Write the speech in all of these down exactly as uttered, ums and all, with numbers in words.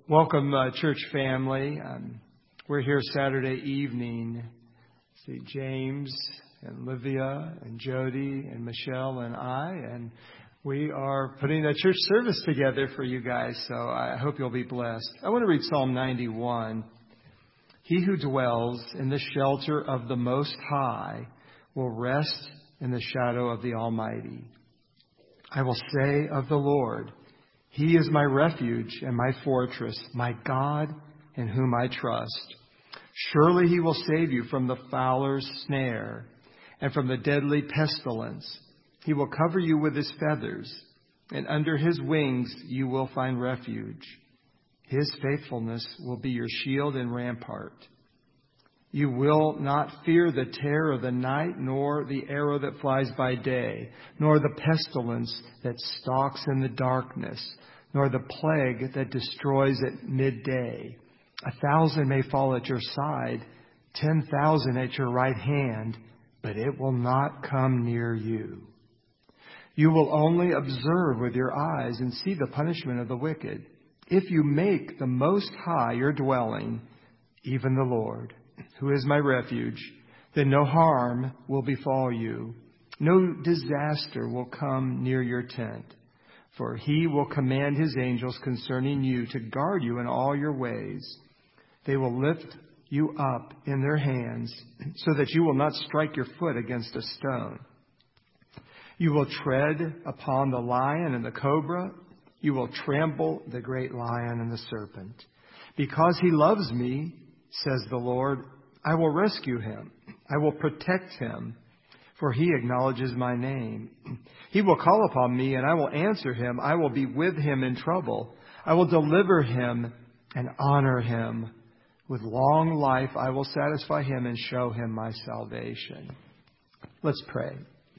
Welcome, uh, church family. Um, we're here Saturday evening. See James and Livia and Jody and Michelle and I, and we are putting a church service together for you guys. So I hope you'll be blessed. I want to read Psalm ninety-one. He who dwells in the shelter of the Most High will rest in the shadow of the Almighty. I will say of the Lord, He is my refuge and my fortress, my God in whom I trust. Surely He will save you from the fowler's snare and from the deadly pestilence. He will cover you with His feathers, and under His wings you will find refuge. His faithfulness will be your shield and rampart. You will not fear the terror of the night, nor the arrow that flies by day, nor the pestilence that stalks in the darkness, nor the plague that destroys at midday. A thousand may fall at your side, ten thousand at your right hand, but it will not come near you. You will only observe with your eyes and see the punishment of the wicked. If you make the Most High your dwelling, even the Lord, who is my refuge, then no harm will befall you. No disaster will come near your tent. For He will command His angels concerning you to guard you in all your ways. They will lift you up in their hands so that you will not strike your foot against a stone. You will tread upon the lion and the cobra. You will trample the great lion and the serpent. Because He loves me, says the Lord, I will rescue him. I will protect him, for he acknowledges my name. He will call upon me, and I will answer him. I will be with him in trouble. I will deliver him and honor him. With long life I will satisfy him and show him my salvation. Let's pray.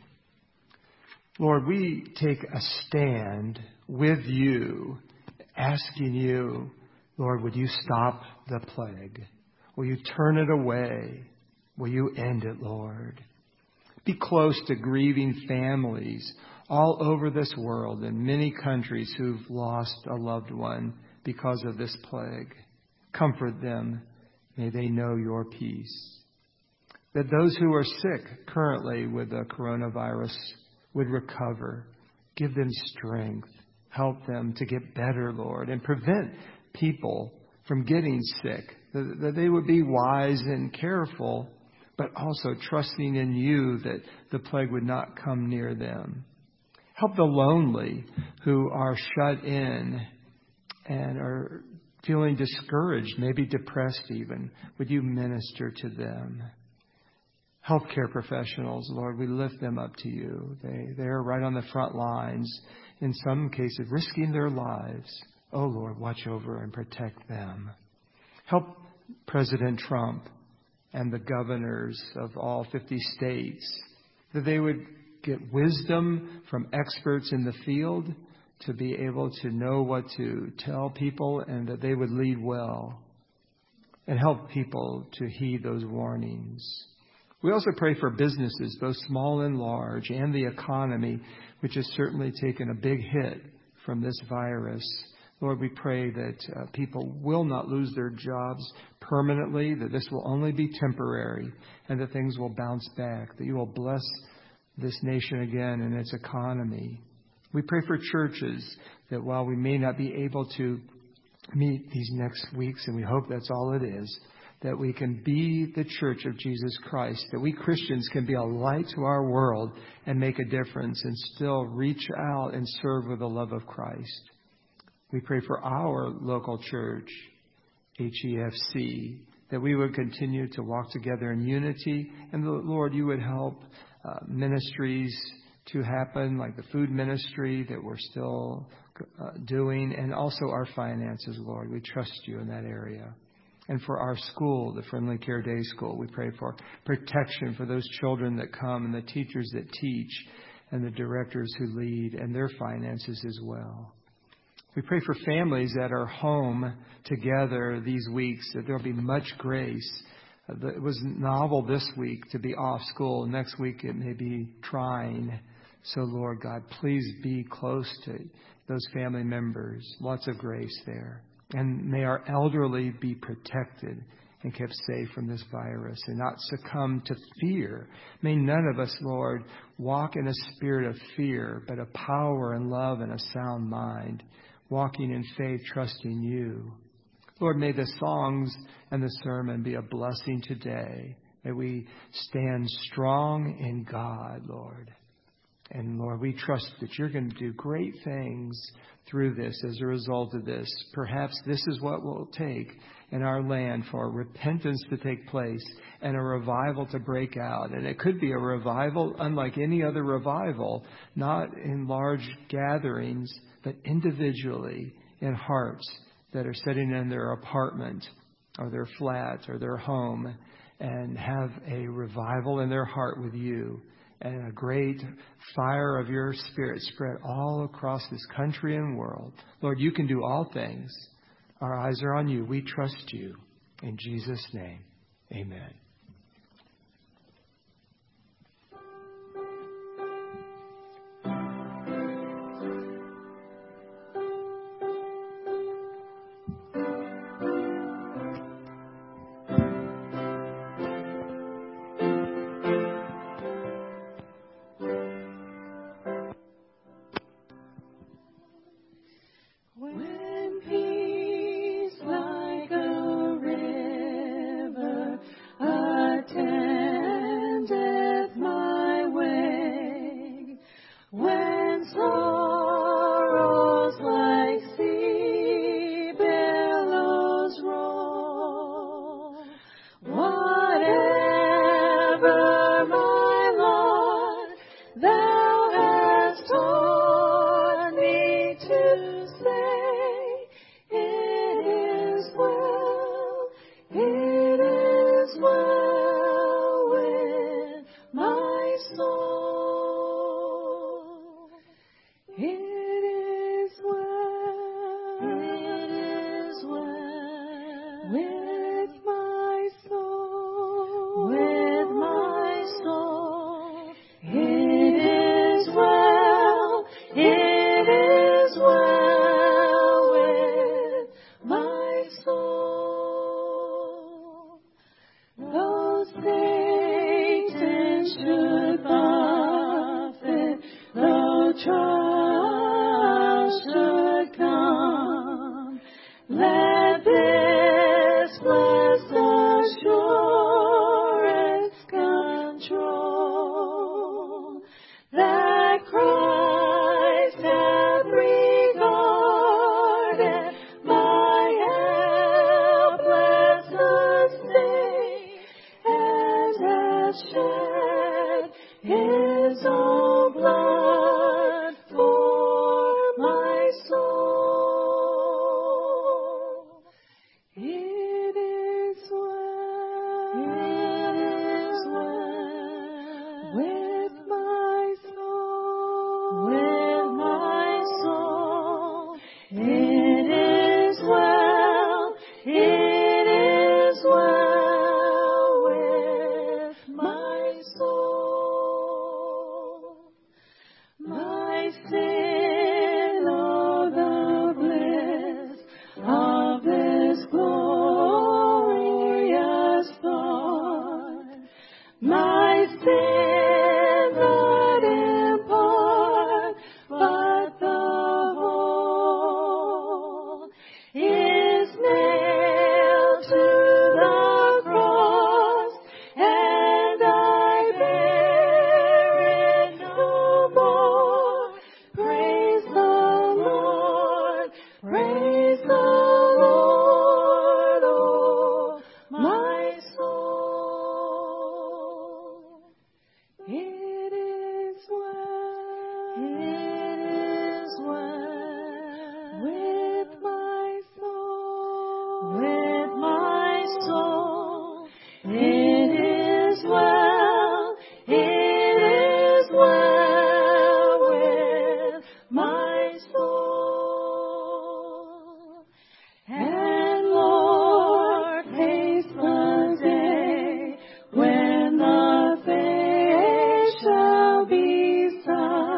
Lord, we take a stand with you, asking you, Lord, would you stop the plague? Will you turn it away? Will you end it, Lord? Be close to grieving families all over this world and many countries who've lost a loved one because of this plague. Comfort them. May they know your peace. That those who are sick currently with the coronavirus would recover. Give them strength. Help them to get better, Lord, and prevent people from getting sick. That they would be wise and careful, but also trusting in you that the plague would not come near them. Help the lonely who are shut in and are feeling discouraged, maybe depressed even. Would you minister to them? Healthcare professionals, Lord, we lift them up to you. They, they're right on the front lines, in some cases risking their lives. Oh, Lord, watch over and protect them. Help President Trump and the governors of all fifty states, that they would get wisdom from experts in the field to be able to know what to tell people, and that they would lead well and help people to heed those warnings. We also pray for businesses, both small and large, and the economy, which has certainly taken a big hit from this virus. Lord, we pray that uh, people will not lose their jobs permanently, that this will only be temporary, and that things will bounce back, that you will bless this nation again and its economy. We pray for churches that while we may not be able to meet these next weeks, and we hope that's all it is, that we can be the church of Jesus Christ, that we Christians can be a light to our world and make a difference and still reach out and serve with the love of Christ. We pray for our local church, H E F C, that we would continue to walk together in unity. And Lord, you would help uh, ministries to happen, like the food ministry that we're still uh, doing, and also our finances, Lord. We trust you in that area. And for our school, the Friendly Care Day School, we pray for protection for those children that come and the teachers that teach and the directors who lead and their finances as well. We pray for families that are home together these weeks, that there will be much grace. It was novel this week to be off school. Next week it may be trying. So, Lord God, please be close to those family members. Lots of grace there. And may our elderly be protected and kept safe from this virus and not succumb to fear. May none of us, Lord, walk in a spirit of fear, but a power and love and a sound mind, walking in faith, trusting you. Lord, may the songs and the sermon be a blessing today. May we stand strong in God, Lord. And Lord, we trust that you're going to do great things through this as a result of this. Perhaps this is what will take in our land for repentance to take place and a revival to break out. And it could be a revival unlike any other revival, not in large gatherings, but individually in hearts that are sitting in their apartment or their flat or their home and have a revival in their heart with you. And a great fire of your Spirit spread all across this country and world. Lord, you can do all things. Our eyes are on you. We trust you. In Jesus' name, amen.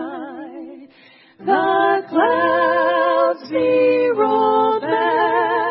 The clouds be rolled back.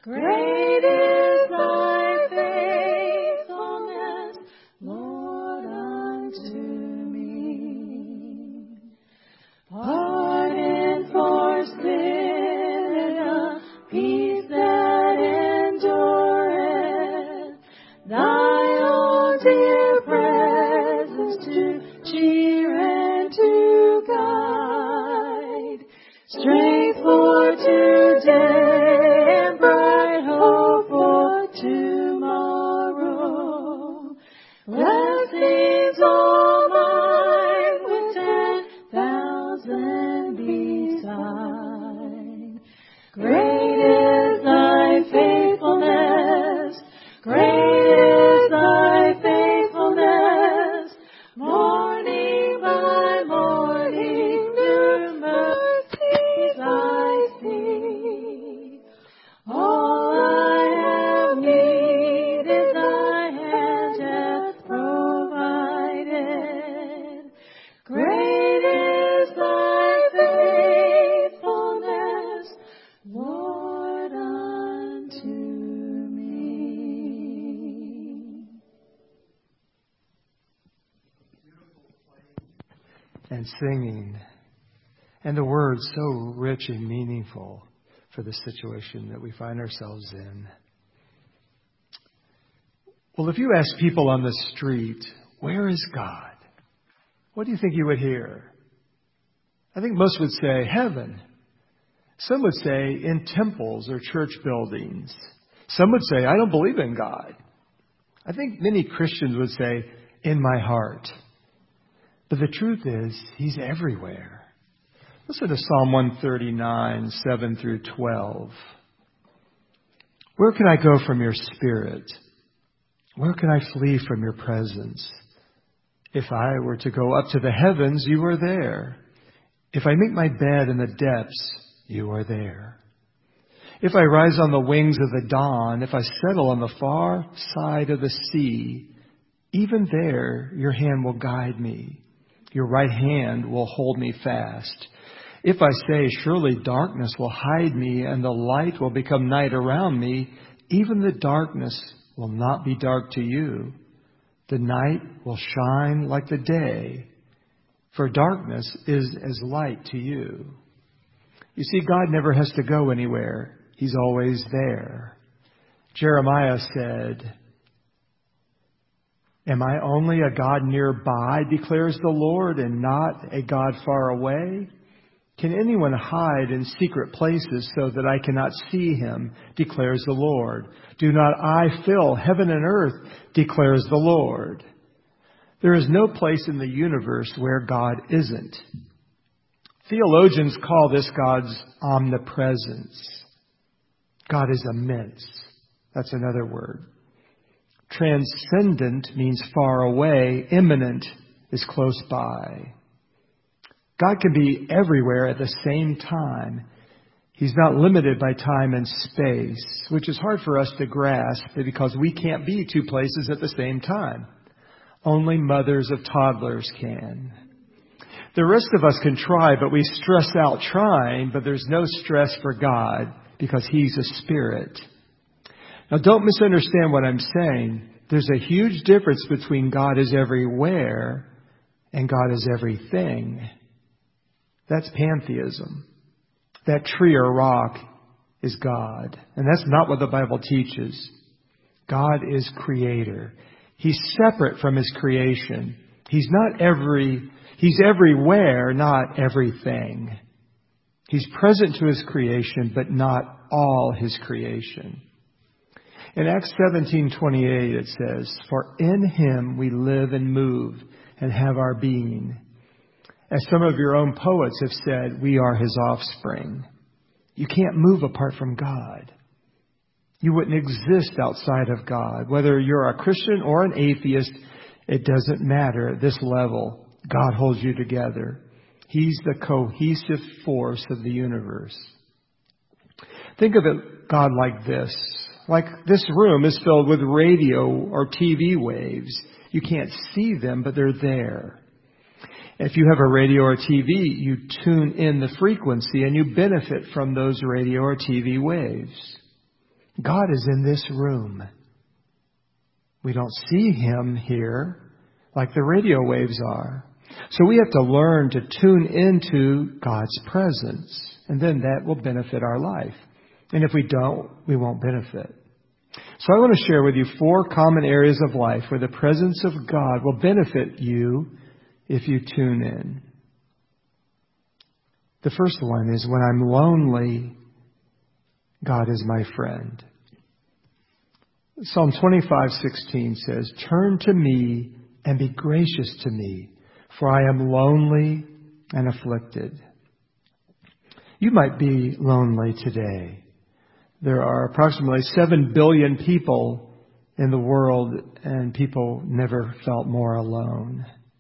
Great is thy faithfulness, Lord, unto me. Pardon for sin and a peace that endureth, thy own dear presence to cheer and to guide, strength for today and bright hope for tomorrow, blessings all mine with ten thousand beside. Great is thy faithfulness, great is thy faithfulness, morning by morning new mercies I see. All I have needed thy hand hath provided. Great is thy faithfulness, Lord, unto me. And singing. And the words so rich and meaningful for the situation that we find ourselves in. Well, if you ask people on the street, where is God? What do you think you would hear? I think most would say heaven. Some would say in temples or church buildings. Some would say, I don't believe in God. I think many Christians would say, in my heart. But the truth is, He's everywhere. Listen to Psalm one thirty-nine, seven through twelve. Where can I go from your spirit? Where can I flee from your presence? If I were to go up to the heavens, you are there. If I make my bed in the depths, you are there. If I rise on the wings of the dawn, if I settle on the far side of the sea, even there your hand will guide me. Your right hand will hold me fast. If I say, surely darkness will hide me and the light will become night around me, even the darkness will not be dark to you. The night will shine like the day, for darkness is as light to you. You see, God never has to go anywhere. He's always there. Jeremiah said, am I only a God nearby, declares the Lord, and not a God far away? Can anyone hide in secret places so that I cannot see him, declares the Lord? Do not I fill heaven and earth, declares the Lord. There is no place in the universe where God isn't. Theologians call this God's omnipresence. God is immense. That's another word. Transcendent means far away. Immanent is close by. God can be everywhere at the same time. He's not limited by time and space, which is hard for us to grasp because we can't be two places at the same time. Only mothers of toddlers can. The rest of us can try, but we stress out trying, but there's no stress for God because He's a spirit. Now, don't misunderstand what I'm saying. There's a huge difference between God is everywhere and God is everything. That's pantheism. That tree or rock is God. And that's not what the Bible teaches. God is creator. He's separate from His creation. He's not every, He's everywhere, not everything. He's present to His creation, but not all His creation. In Acts seventeen twenty-eight it says, for in Him we live and move and have our being. As some of your own poets have said, we are His offspring. You can't move apart from God. You wouldn't exist outside of God. Whether you're a Christian or an atheist, it doesn't matter at this level. God holds you together. He's the cohesive force of the universe. Think of it, God, like this. Like this room is filled with radio or T V waves. You can't see them, but they're there. If you have a radio or T V, you tune in the frequency and you benefit from those radio or T V waves. God is in this room. We don't see Him here like the radio waves are. So we have to learn to tune into God's presence, and then that will benefit our life. And if we don't, we won't benefit. So I want to share with you four common areas of life where the presence of God will benefit you if you tune in. The first one is when I'm lonely, God is my friend. Psalm twenty-five sixteen says, "Turn to me and be gracious to me, for I am lonely and afflicted." You might be lonely today. There are approximately seven billion people in the world, and people never felt more alone.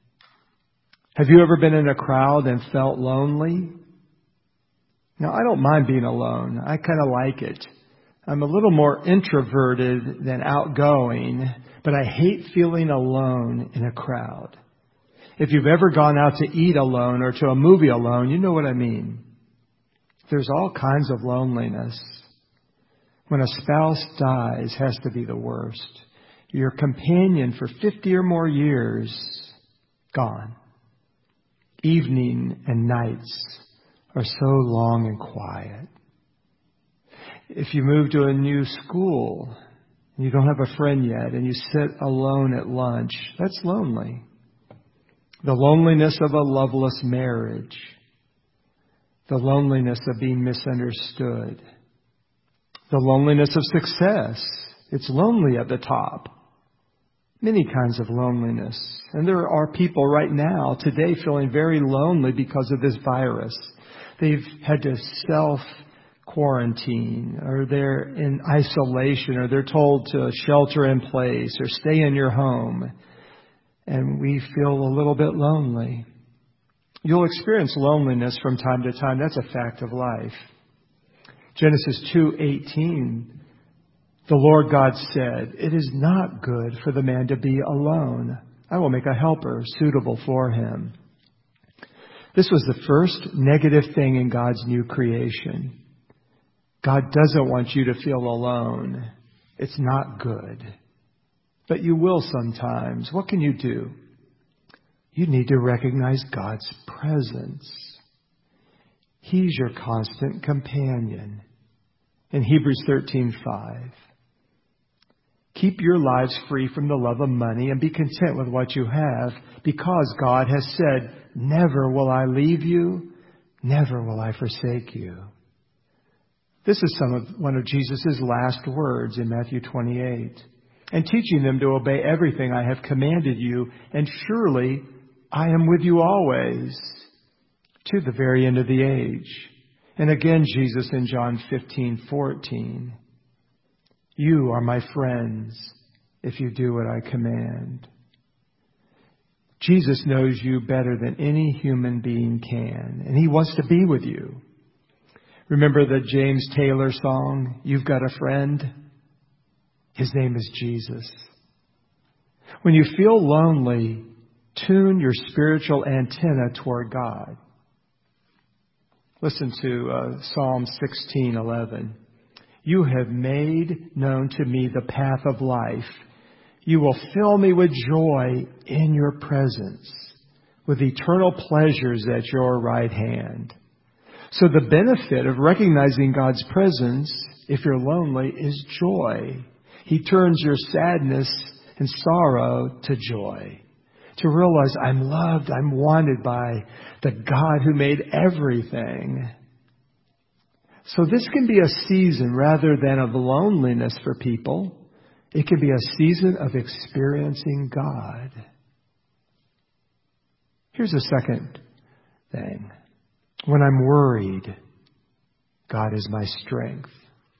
Have you ever been in a crowd and felt lonely? Now, I don't mind being alone. I kind of like it. I'm a little more introverted than outgoing, but I hate feeling alone in a crowd. If you've ever gone out to eat alone or to a movie alone, you know what I mean. There's all kinds of loneliness. When a spouse dies, has to be the worst. Your companion for fifty or more years, gone. Evening and nights are so long and quiet. If you move to a new school and you don't have a friend yet and you sit alone at lunch, that's lonely. The loneliness of a loveless marriage. The loneliness of being misunderstood. The loneliness of success. It's lonely at the top. Many kinds of loneliness. And there are people right now, today, feeling very lonely because of this virus. They've had to self-quarantine, or they're in isolation, or they're told to shelter in place, or stay in your home. And we feel a little bit lonely. You'll experience loneliness from time to time. That's a fact of life. Genesis two eighteen, the Lord God said, "It is not good for the man to be alone. I will make a helper suitable for him." This was the first negative thing in God's new creation. God doesn't want you to feel alone. It's not good. But you will sometimes. What can you do? You need to recognize God's presence. He's your constant companion. In Hebrews thirteen five, keep your lives free from the love of money and be content with what you have, because God has said, "Never will I leave you, never will I forsake you." This is some of one of Jesus' last words in Matthew twenty-eight. "And teaching them to obey everything I have commanded you, and surely I am with you always, to the very end of the age." And again, Jesus in John fifteen fourteen, "You are my friends if you do what I command." Jesus knows you better than any human being can, and He wants to be with you. Remember the James Taylor song, "You've Got a Friend"? His name is Jesus. When you feel lonely, tune your spiritual antenna toward God. Listen to uh, Psalm sixteen eleven. "You have made known to me the path of life. You will fill me with joy in your presence, with eternal pleasures at your right hand." So the benefit of recognizing God's presence, if you're lonely, is joy. He turns your sadness and sorrow to joy. To realize I'm loved, I'm wanted by the God who made everything. So this can be a season rather than of loneliness for people. It can be a season of experiencing God. Here's a second thing. When I'm worried, God is my strength.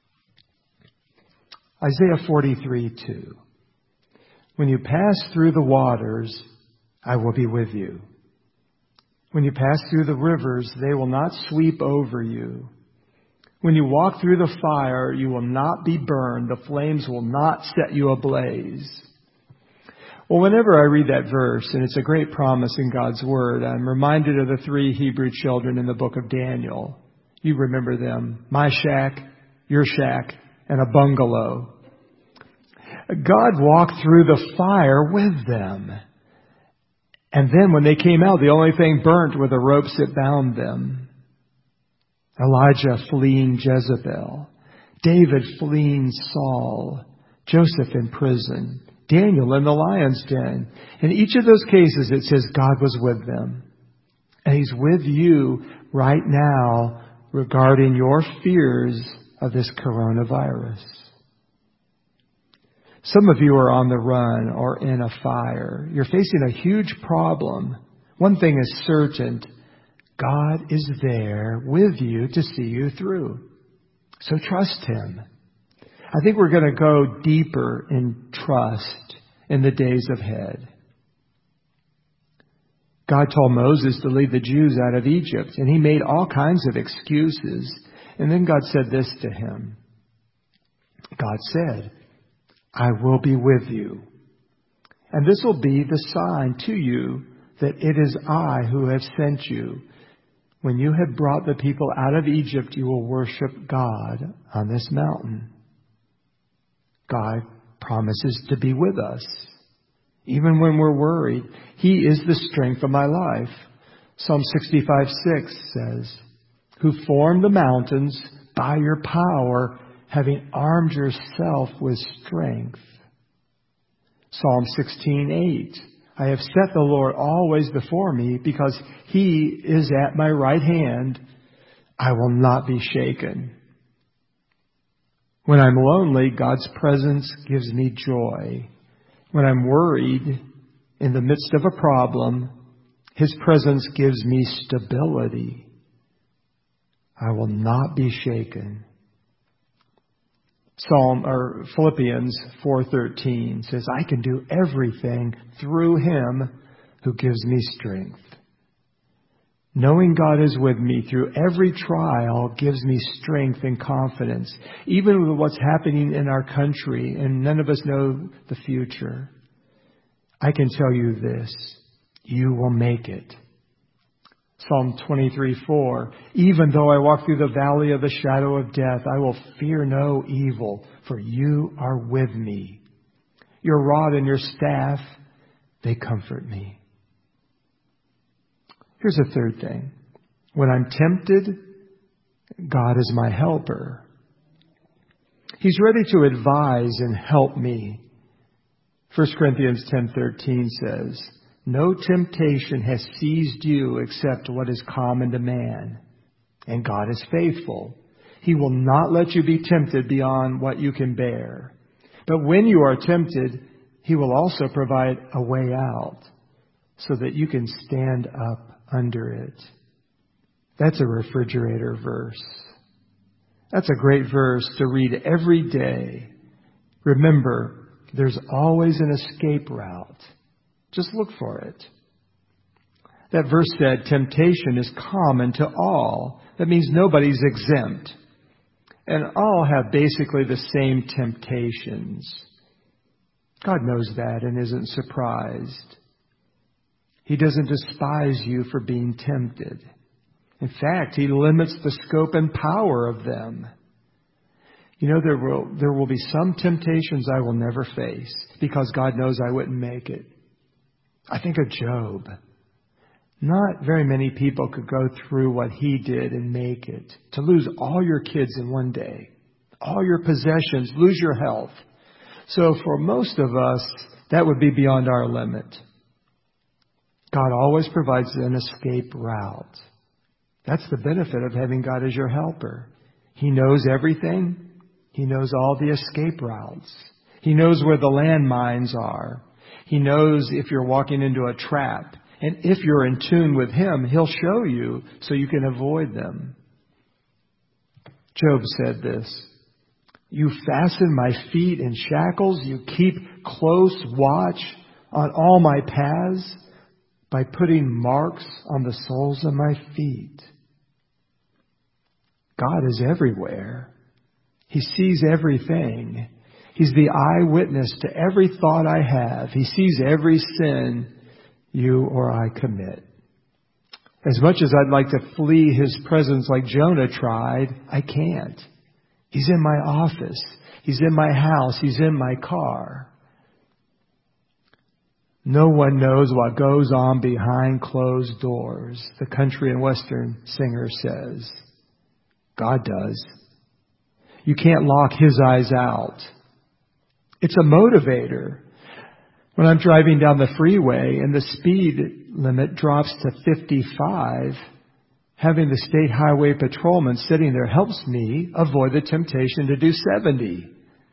Isaiah forty-three two. "When you pass through the waters, I will be with you. When you pass through the rivers, they will not sweep over you. When you walk through the fire, you will not be burned. The flames will not set you ablaze." Well, whenever I read that verse, and it's a great promise in God's Word, I'm reminded of the three Hebrew children in the book of Daniel. You remember them. My shack, your shack, and a bungalow. God walked through the fire with them. And then when they came out, the only thing burnt were the ropes that bound them. Elijah fleeing Jezebel. David fleeing Saul. Joseph in prison. Daniel in the lion's den. In each of those cases, it says God was with them. And He's with you right now regarding your fears of this coronavirus. Some of you are on the run or in a fire. You're facing a huge problem. One thing is certain. God is there with you to see you through. So trust Him. I think we're going to go deeper in trust in the days ahead. God told Moses to lead the Jews out of Egypt, and he made all kinds of excuses. And then God said this to him. God said, I will be with you. And this will be the sign to you that it is I who have sent you. When you have brought the people out of Egypt, you will worship God on this mountain. God promises to be with us. Even when we're worried, He is the strength of my life. Psalm sixty-five six says, who formed the mountains by your power, having armed yourself with strength. Psalm sixteen eight, I have set the Lord always before me, because He is at my right hand. I will not be shaken. When I'm lonely, God's presence gives me joy. When I'm worried, in the midst of a problem, His presence gives me stability. I will not be shaken. Psalm or Philippians four thirteen says, I can do everything through Him who gives me strength. Knowing God is with me through every trial gives me strength and confidence, even with what's happening in our country, and none of us know the future. I can tell you this, you will make it. Psalm twenty-three four, even though I walk through the valley of the shadow of death, I will fear no evil, for you are with me. Your rod and your staff, they comfort me. Here's a third thing. When I'm tempted, God is my helper. He's ready to advise and help me. First Corinthians ten thirteen says, no temptation has seized you except what is common to man. And God is faithful. He will not let you be tempted beyond what you can bear. But when you are tempted, He will also provide a way out so that you can stand up under it. That's a refrigerator verse. That's a great verse to read every day. Remember, there's always an escape route. Just look for it. That verse said, temptation is common to all. That means nobody's exempt. And all have basically the same temptations. God knows that and isn't surprised. He doesn't despise you for being tempted. In fact, He limits the scope and power of them. You know, there will, there will be some temptations I will never face because God knows I wouldn't make it. I think of Job. Not very many people could go through what he did and make it. To lose all your kids in one day, all your possessions, lose your health. So for most of us, that would be beyond our limit. God always provides an escape route. That's the benefit of having God as your helper. He knows everything. He knows all the escape routes. He knows where the landmines are. He knows if you're walking into a trap. And if you're in tune with Him, He'll show you so you can avoid them. Job said this, you fasten my feet in shackles. You keep close watch on all my paths by putting marks on the soles of my feet. God is everywhere. He sees everything. He's the eyewitness to every thought I have. He sees every sin you or I commit. As much as I'd like to flee His presence like Jonah tried, I can't. He's in my office. He's in my house. He's in my car. No one knows what goes on behind closed doors, the country and western singer says. God does. You can't lock His eyes out. It's a motivator. When I'm driving down the freeway and the speed limit drops to fifty-five, having the state highway patrolman sitting there helps me avoid the temptation to do seventy.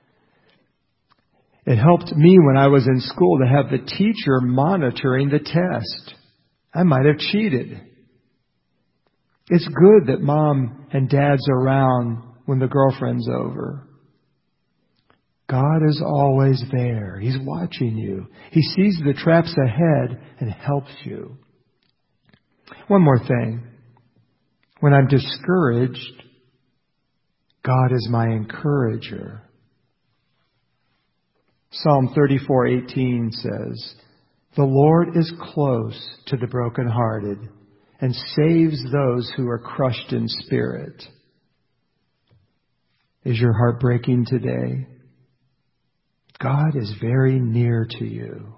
It helped me when I was in school to have the teacher monitoring the test. I might have cheated. It's good that mom and dad's around when the girlfriend's over. God is always there. He's watching you. He sees the traps ahead and helps you. One more thing. When I'm discouraged, God is my encourager. Psalm thirty-four eighteen says, "The Lord is close to the brokenhearted and saves those who are crushed in spirit." Is your heart breaking today? God is very near to you.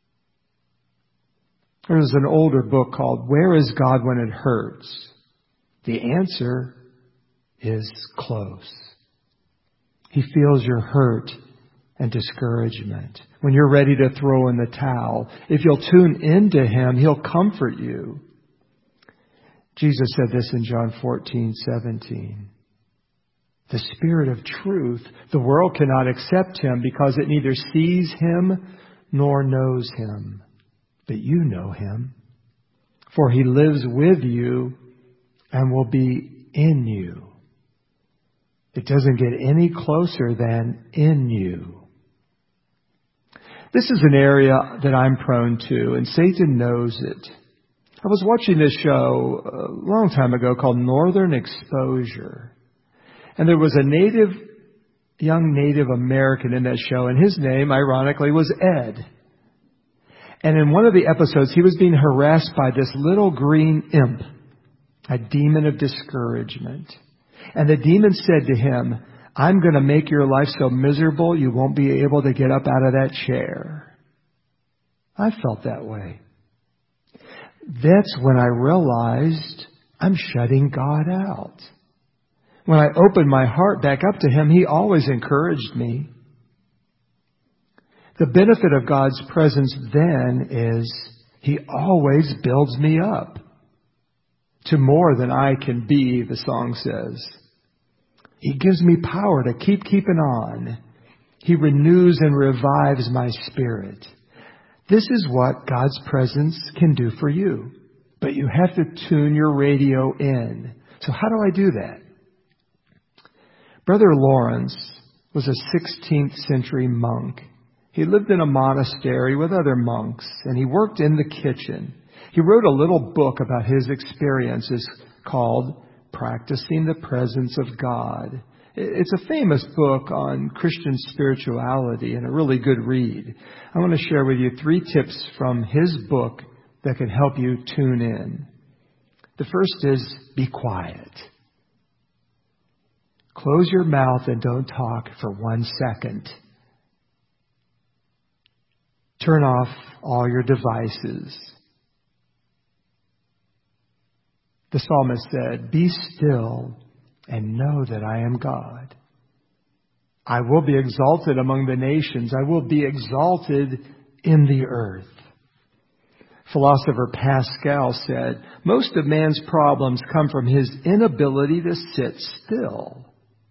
There's an older book called Where is God When It Hurts? The answer is close. He feels your hurt and discouragement. When you're ready to throw in the towel, if you'll tune into Him, He'll comfort you. Jesus said this in John fourteen seventeen. The Spirit of truth, the world cannot accept Him because it neither sees Him nor knows Him. But you know Him, for He lives with you and will be in you. It doesn't get any closer than in you. This is an area that I'm prone to, and Satan knows it. I was watching this show a long time ago called Northern Exposure. And there was a native, young Native American in that show, and his name, ironically, was Ed. And in one of the episodes, he was being harassed by this little green imp, a demon of discouragement. And the demon said to him, "I'm going to make your life so miserable you won't be able to get up out of that chair." I felt that way. That's when I realized I'm shutting God out. When I opened my heart back up to Him, He always encouraged me. The benefit of God's presence then is He always builds me up to more than I can be, the song says. He gives me power to keep keeping on. He renews and revives my spirit. This is what God's presence can do for you. But you have to tune your radio in. So how do I do that? Brother Lawrence was a sixteenth century monk. He lived in a monastery with other monks, and he worked in the kitchen. He wrote a little book about his experiences called Practicing the Presence of God. It's a famous book on Christian spirituality and a really good read. I want to share with you three tips from his book that can help you tune in. The first is be quiet. Close your mouth and don't talk for one second. Turn off all your devices. The psalmist said, "Be still and know that I am God. I will be exalted among the nations. I will be exalted in the earth." Philosopher Pascal said, "Most of man's problems come from his inability to sit still."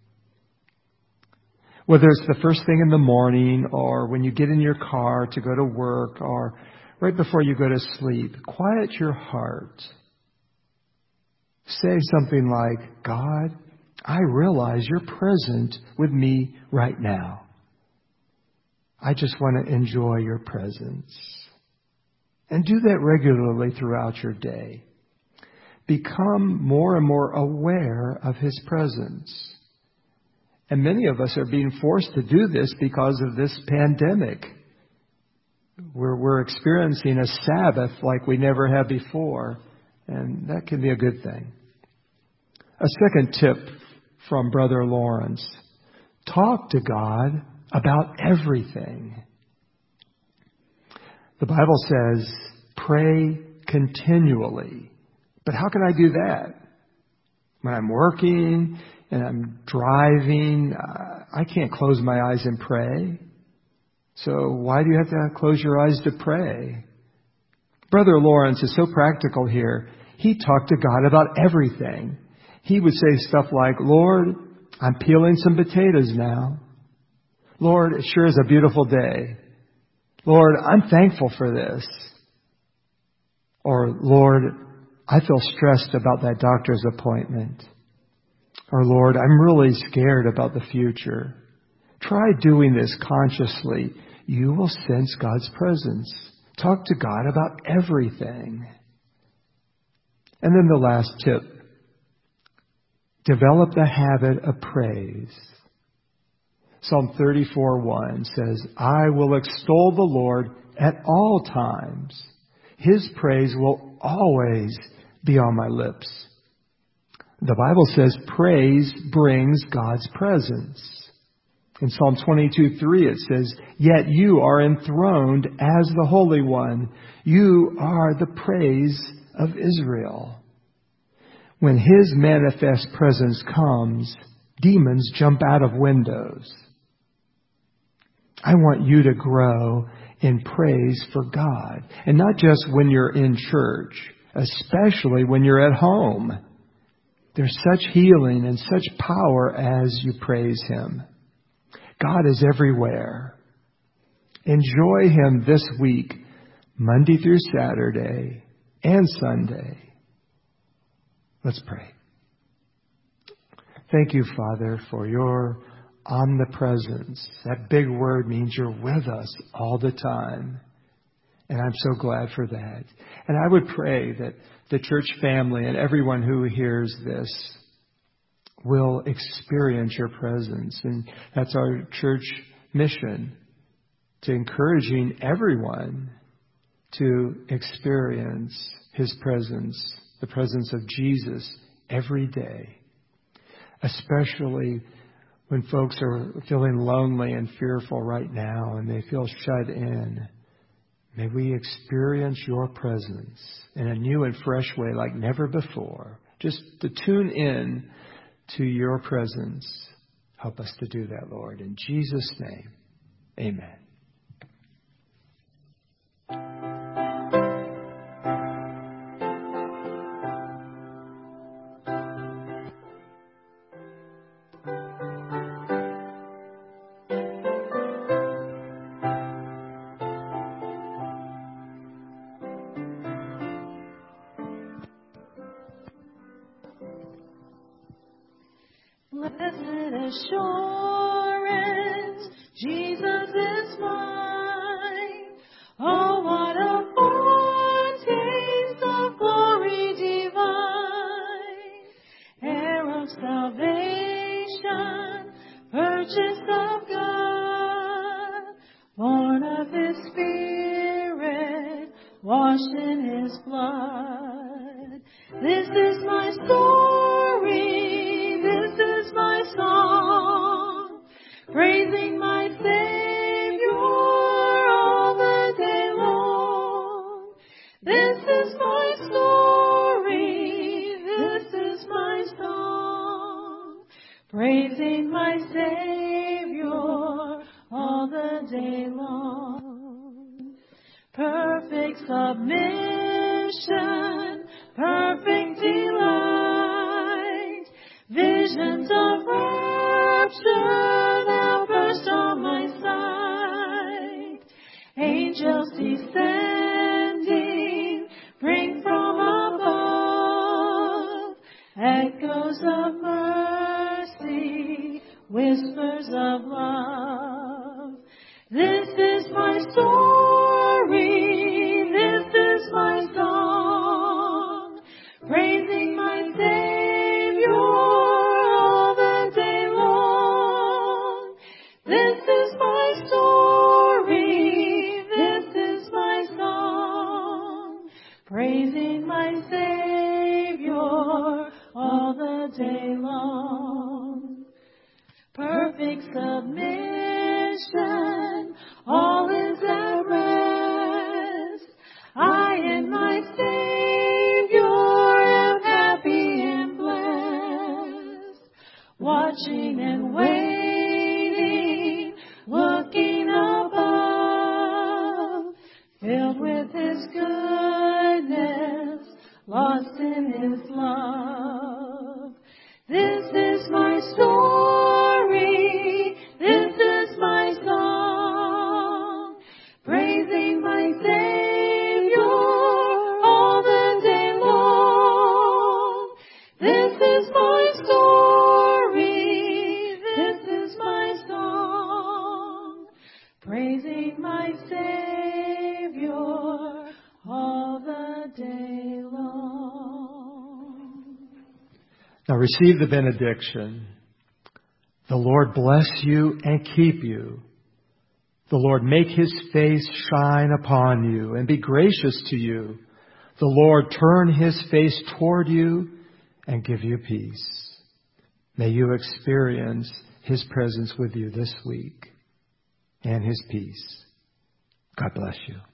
Whether it's the first thing in the morning or when you get in your car to go to work or right before you go to sleep, quiet your heart. Say something like, "God, I realize you're present with me right now. I just want to enjoy your presence." And do that regularly throughout your day. Become more and more aware of His presence. And many of us are being forced to do this because of this pandemic. We're, we're experiencing a Sabbath like we never have before, and that can be a good thing. A second tip from Brother Lawrence. Talk to God about everything. The Bible says, pray continually. But how can I do that? When I'm working and I'm driving, uh, I can't close my eyes and pray. So why do you have to close your eyes to pray? Brother Lawrence is so practical here. He talked to God about everything. He would say stuff like, Lord, I'm peeling some potatoes now. Lord, it sure is a beautiful day. Lord, I'm thankful for this. Or, Lord, I feel stressed about that doctor's appointment. Or, Lord, I'm really scared about the future. Try doing this consciously. You will sense God's presence. Talk to God about everything. And then the last tip. Develop the habit of praise. Psalm thirty-four one says, I will extol the Lord at all times. His praise will always be on my lips. The Bible says praise brings God's presence. In Psalm twenty-two three it says, yet you are enthroned as the Holy One. You are the praise of Israel. When His manifest presence comes, demons jump out of windows. I want you to grow in praise for God. And not just when you're in church, especially when you're at home. There's such healing and such power as you praise Him. God is everywhere. Enjoy Him this week, Monday through Saturday and Sunday. Let's pray. Thank you, Father, for your omnipresence. That big word means you're with us all the time. And I'm so glad for that. And I would pray that the church family and everyone who hears this will experience your presence. And that's our church mission, to encouraging everyone to experience His presence, the presence of Jesus every day. Especially when folks are feeling lonely and fearful right now and they feel shut in. May we experience your presence in a new and fresh way like never before. Just to tune in to your presence. Help us to do that, Lord. In Jesus' name, amen. Blessed assurance, Jesus is mine. Oh, what a foretaste of glory divine. Heir of salvation, purchased of God, born of His Spirit, washed in His blood. This is my story. This is my song, praising my Savior all the day long. This is my story, this is my song, praising my Savior all the day long. Perfect submission, perfect delight, visions of rapture now burst on my sight. Angels descending, bring from above echoes of mercy, whispers of love. This is my story, this is my song, praising my Savior all the day long. This is my story, this is my song, praising my Savior all the day long. submission, all is at rest. I and my Savior am happy and blessed, watching and waiting, looking above, filled with His goodness, lost in His love. This is my story, this is my song, praising my Savior all the day long. This is my story, this is my song, praising my Savior all the day long. Now receive the benediction. The Lord bless you and keep you. The Lord make His face shine upon you and be gracious to you. The Lord turn His face toward you and give you peace. May you experience His presence with you this week and His peace. God bless you.